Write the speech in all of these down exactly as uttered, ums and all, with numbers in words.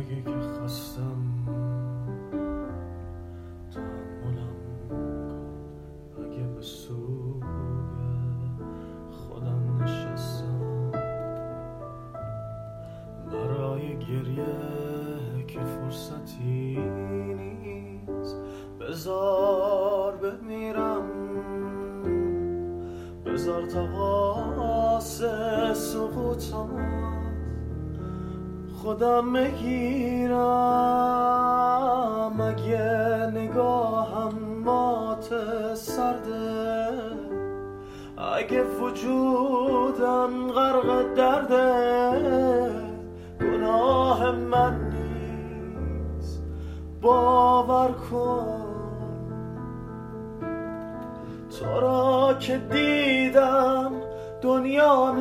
اگه که خستم تحملم کن، اگه به سوی خودم نشستم برای گریه که فرصتی نیست، بذار بمیرم، بذار تا واسه سقوطم خودم بگیرم. اگه نگاهم مات سرده، اگه وجودم غرق درده، گناه من نیست باور کن. تو را که دیدم دنیام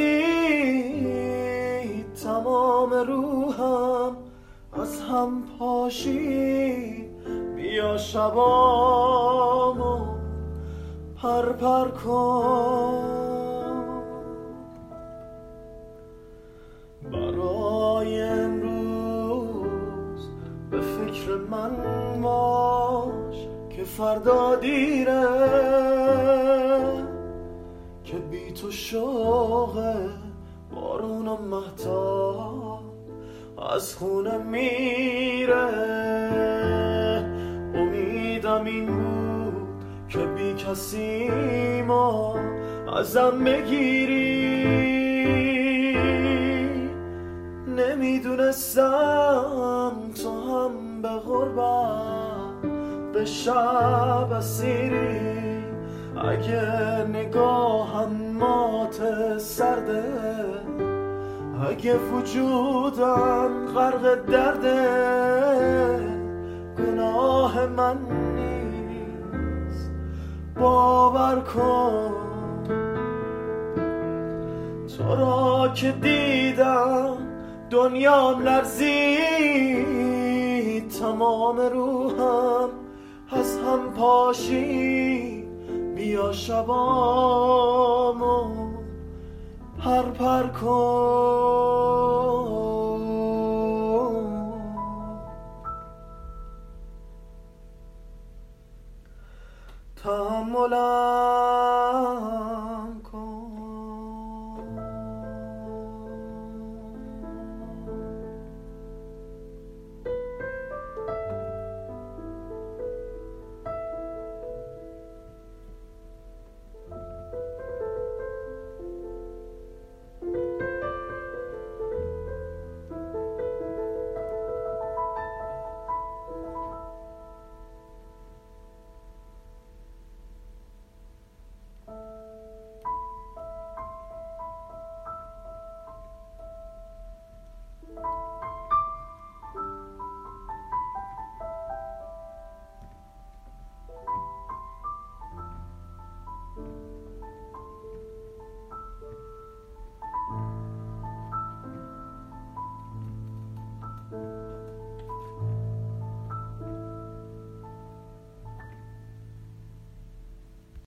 لرزید، تمام روحم از هم پاشید. بیا شبامو پر پر کن. برای امروز به فکر من باش که فردا دیره، که بی تو شوقه بارون و مهتاب از خونه میره. امیدم این بود که بی کسی ما ازم بگیری، نمیدونستم تو هم به غربت به شب اسیری. اگه نگاهم مات سرده، اگه وجودم غرق درده، گناه من نیست باور کن. تو را که دیدم دنیام لرزید، تمام روحم از هم پاشید. بیا شبامو پر پر کن. تحملم